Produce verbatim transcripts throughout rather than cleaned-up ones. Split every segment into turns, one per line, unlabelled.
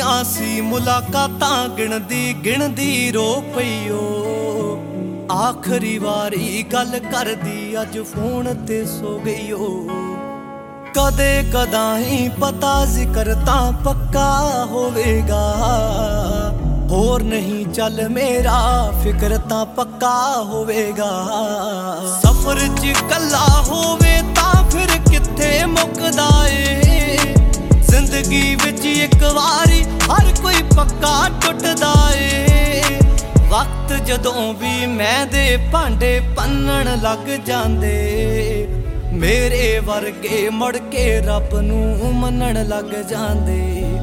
ਕੀਤੀਆਂ ਸੀ ਮੁਲਾਕਾਤਾਂ ਗਿਣਦੀ ਗਿਣਦੀ ਰੋ ਪਈਓ। ਆਖਰੀ ਵਾਰੀ ਗੱਲ ਕਰਦੀ ਅੱਜ ਫੋਨ ਤੇ ਸੋ ਗਈਓ। ਕਦੇ ਕਦਾਈ ਪਤਾ ਜ਼ਿਕਰ ਤਾਂ ਪੱਕਾ ਹੋਵੇਗਾ, ਹੋਰ ਨਹੀਂ ਚੱਲ ਮੇਰਾ ਫਿਕਰ ਤਾਂ ਪੱਕਾ ਹੋਵੇਗਾ। ਸਫ਼ਰ 'ਚ ਕੱਲਾ ਹੋਵੇ ਤਾਂ ਫਿਰ ਕਿੱਥੇ ਮੁੱਕਦਾ ਏ। ਜ਼ਿੰਦਗੀ ਵਿੱਚ ਇੱਕ ਵਾਰੀ ਹਰ ਕੋਈ ਪੱਕਾ ਟੁੱਟਦਾ ਏ। ਵਕਤ ਜਦੋਂ ਵੀ ਮੈਂ ਦੇ ਭਾਂਡੇ ਭੰਨਣ ਲੱਗ ਜਾਂਦੇ, ਮੇਰੇ ਵਰਗੇ ਮੁੜ ਕੇ ਰੱਬ ਨੂੰ ਮੰਨਣ ਲੱਗ ਜਾਂਦੇ।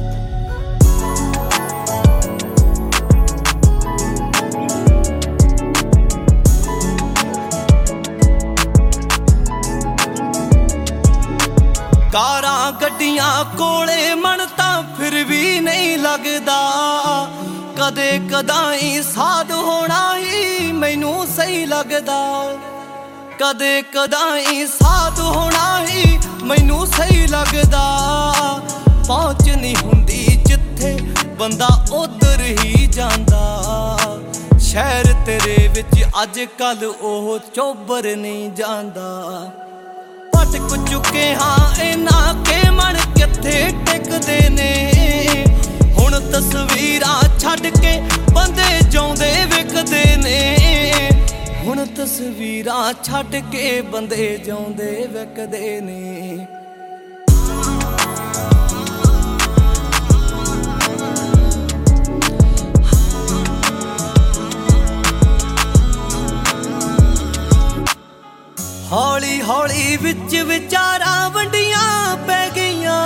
ਕਾਰਾਂ ਗੱਡੀਆਂ ਕੋਲੇ ਮਨ ਤਾਂ ਫਿਰ ਵੀ ਨਹੀਂ ਲੱਗਦਾ। ਕਦੇ ਕਦਾਈ ਸਾਧ ਹੋਣਾ ਹੀ ਮੈਨੂੰ ਸਹੀ ਲੱਗਦਾ। ਕਦੇ ਕਦਾਈ ਸਾਧ ਹੋਣਾ ਹੀ ਮੈਨੂੰ ਸਹੀ ਲੱਗਦਾ। ਪਹੁੰਚ ਨਹੀਂ ਹੁੰਦੀ ਜਿੱਥੇ ਬੰਦਾ ਉਧਰ ਹੀ ਜਾਂਦਾ। ਸ਼ਹਿਰ ਤੇਰੇ ਵਿੱਚ ਅੱਜ ਕੱਲ ਉਹ ਚੋਬਰ ਨਹੀਂ ਜਾਂਦਾ। ਭਟਕ ਚੁੱਕੇ ਹਾਂ ਇਹਨਾਂ ਕੇ ਮਨ ਕਿੱਥੇ ਟਿਕਦੇ ਨੇ। ਹੁਣ ਤਸਵੀਰਾਂ ਛੱਡ ਕੇ ਬੰਦੇ ਜਿਉਂਦੇ ਵਿਕਦੇ ਨੇ। ਹੁਣ ਤਸਵੀਰਾਂ ਛੱਡ ਕੇ ਬੰਦੇ ਜਿਉਂਦੇ ਵਿਕਦੇ ਨੇ। ਹੌਲੀ ਹੌਲੀ ਵਿੱਚ ਵਿਚਾਰਾਂ ਵੰਡੀਆਂ ਪੈ ਗਈਆਂ।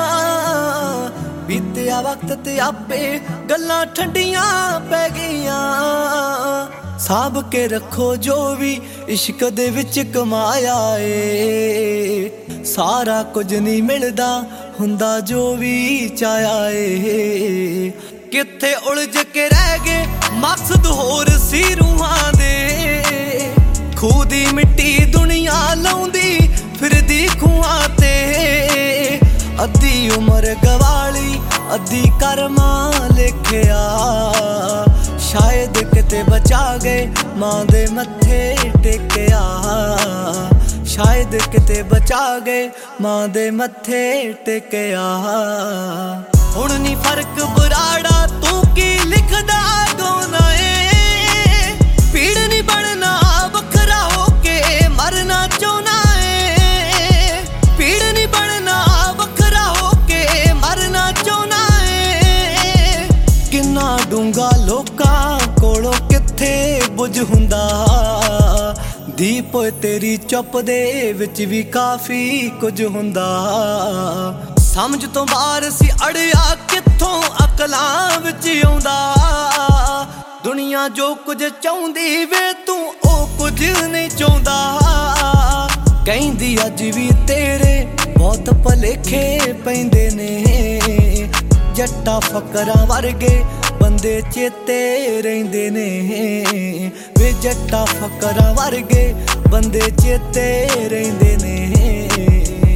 ਬੀਤਿਆ ਵਕਤ ਤੇ ਆਪੇ ਗੱਲਾਂ ਠੰਡੀਆਂ ਪੈ ਗਈਆਂ। ਸਾਂਭ ਕੇ ਰੱਖੋ ਜੋ ਵੀ ਇਸ਼ਕ ਦੇ ਵਿੱਚ ਕਮਾਇਆ ਏ। ਸਾਰਾ ਕੁਝ ਨਹੀਂ ਮਿਲਦਾ ਹੁੰਦਾ ਜੋ ਵੀ ਚਾਹਿਆ ਏ। ਕਿੱਥੇ ਉਲਝ ਕੇ ਰਹਿ ਗਏ ਮਕਸਦ ਹੋਰ ਸੀ ਰੂਹਾਂ ਦੇ। ਖੂਹ ਦੀ ਮਿੱਟੀ ਦੁਨੀਆ ਲਾਉਂਦੀ ਫਿਰਦੀ ਖੂਹਾਂ ਤੇ। ਅੱਧੀ ਉਮਰ ਗਵਾਲੀ ਅੱਧੀ ਕਰਮਾਂ ਲਿਖਿਆ। ਸ਼ਾਇਦ ਕਿਤੇ ਬਚਾ ਗਏ ਮਾਂ ਦੇ ਮੱਥੇ ਟੇਕਿਆ। ਸ਼ਾਇਦ ਕਿਤੇ ਬਚਾ ਗਏ ਮਾਂ ਦੇ ਮੱਥੇ ਟੇਕਿਆ। ਹੁਣ ਨੀ ਫਰਕ ਬਰਾੜਾ ਤੂੰ ਕੀ ਲਿਖਦਾ ਗਾਉਣਾ ਏ। ਪੀੜ ਨੀ ਬਣਨਾ ਵੱਖਰਾ ਹੋ ਕੇ ਮਰਨਾ ਚਾਹੁੰਦਾ ਏ। ਪੀੜ ਨੀ ਬਣਨਾ ਵੱਖਰਾ ਹੋ ਕੇ ਮਰਨਾ ਚਾਹੁੰਦਾ ਏ। ਕਿੰਨਾ ਡੂੰਘਾ ਲੋਕਾਂ ਕੋਲੋਂ ਕਿੱਥੇ ਬੁੱਝ ਹੁੰਦਾ। ਦੀਪ ਓਏ ਤੇਰੀ ਚੁੱਪ ਦੇ ਵਿੱਚ ਵੀ ਕਾਫੀ ਕੁਝ ਹੁੰਦਾ। ਸਮਝ ਤੋਂ ਬਾਹਰ ਸੀ ਅੜਿਆ ਕਿੱਥੋਂ ਅਕਲਾਂ ਵਿੱਚ ਆਉਂਦਾ। ਦੁਨੀਆ ਜੋ ਕੁਝ ਚਾਹੁੰਦੀ ਵੇ ਤੂੰ ਉਹ ਕੁਝ ਨਹੀਂ ਚਾਹੁੰਦਾ। ਕਹਿੰਦੀ ਅੱਜ ਵੀ ਤੇਰੇ ਬਹੁਤ ਭਲੇਖੇ ਪੈਂਦੇ ਨੇ। ਜੱਟਾਂ ਫਕਰਾਂ ਵਰਗੇ ਬੰਦੇ ਚੇਤੇ ਰਹਿੰਦੇ ਨੇ। ਵੇ ਜੱਟਾਂ ਫਕਰਾਂ ਵਰਗੇ ਬੰਦੇ ਚੇਤੇ ਰਹਿੰਦੇ ਨੇ।